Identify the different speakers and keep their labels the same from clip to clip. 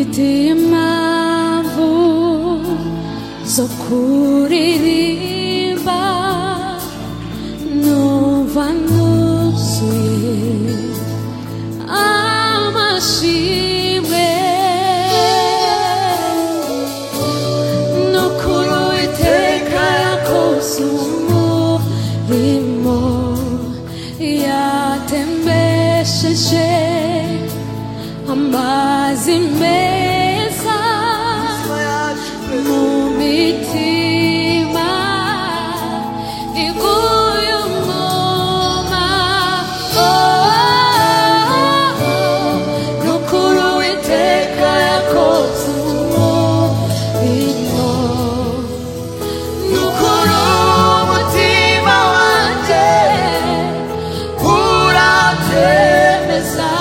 Speaker 1: impamvu zo kuririmba numva nuzuye amashimwe n'ukuri Uwiteka yakoze umurimo yatembesheje amazi meza mu mitima iguye umwuma n'ukuri Uwiteka yakoze umurimo n'ukuri umutima wanjye urabyemeza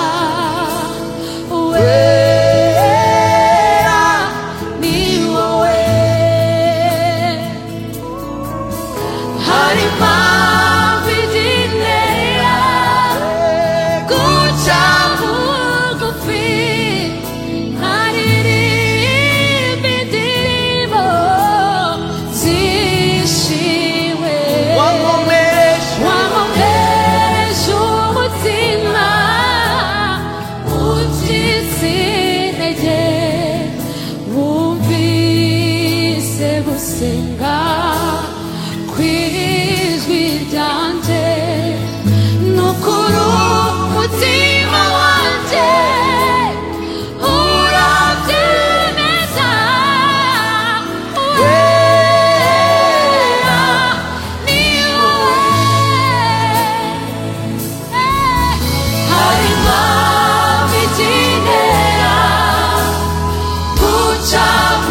Speaker 1: gusenga kw'ijwi ryanjye n'ukuri umutima wanjye urabyemeza wera ni wowe hari impamvu igenera guca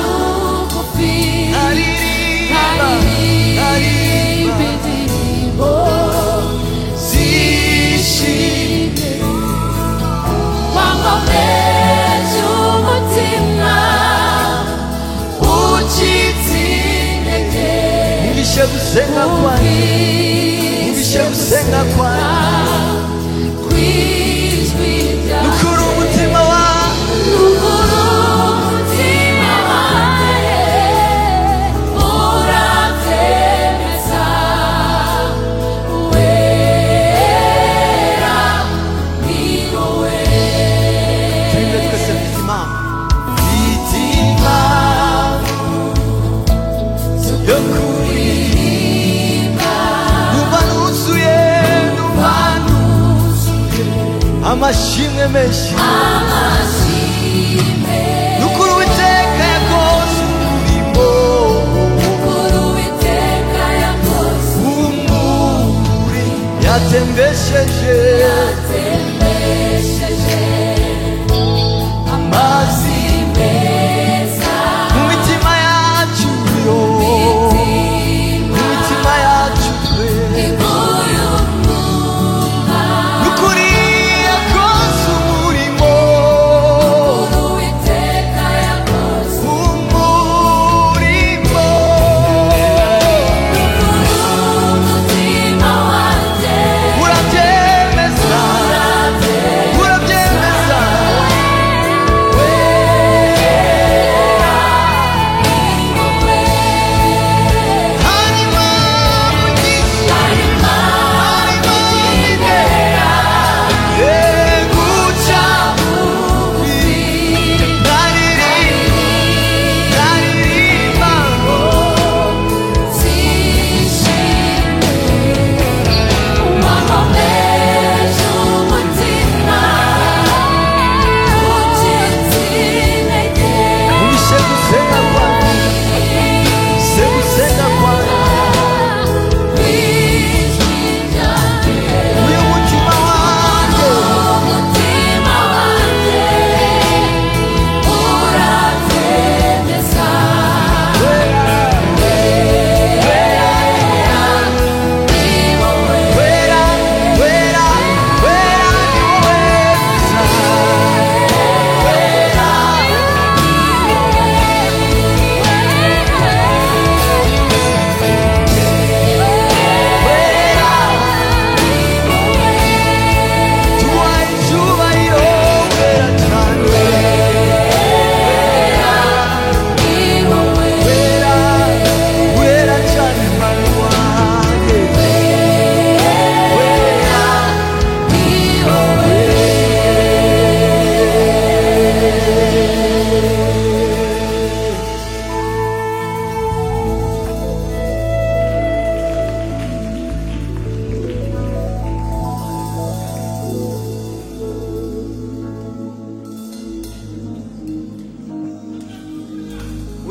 Speaker 2: gusenga kwanjye ugishe gusenga kwanjye n'ukuri umutima wanjye
Speaker 1: urabyemeza wera ni wowe
Speaker 2: turinde twese mitima yo amashimwe menshi n'ukuri Uwiteka yakoze umurimo umuri yatembesheje amazi meza mu mitima yacu yo mu mitima yacu n'ukuri urabyemeza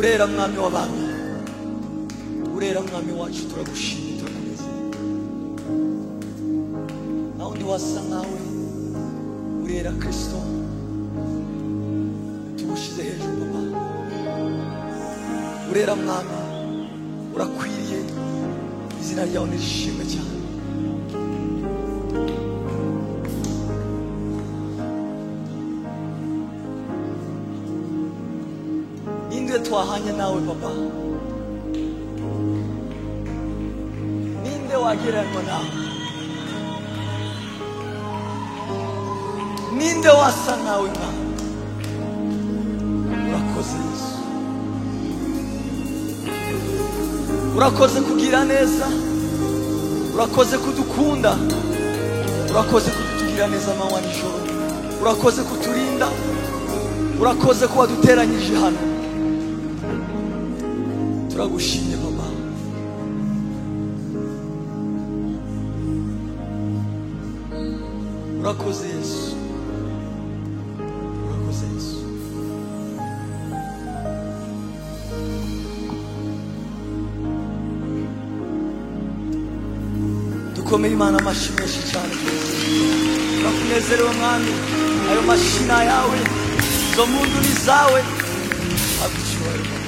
Speaker 2: urera mwami w'abami, urera mwami wacu, turagushimye turakunezeza. naho ntiwasa nkawe, urera Kristo, tugushize hejuru papa, urera mwami, urakwiriye, izina ryawe nirishimwe cyane. ninde twahanye nawe papa, ninde wagereranywa nawe, ninde wasa nawe mwami. urakoze Yesu, urakoze kugira neza, urakoze kudukunda, urakoze kutugira neza amanywa n'ijoro, urakoze kuturinda, urakoze kuba duteranyije hano. turagushimye papa, urakoze Yesu, urakoze Yesu. dukomere Imana amashyi menshi cyane. turakunezerewe mwami, ayo mashina yawe, izo mpundu ni zawe, agucyubahiro.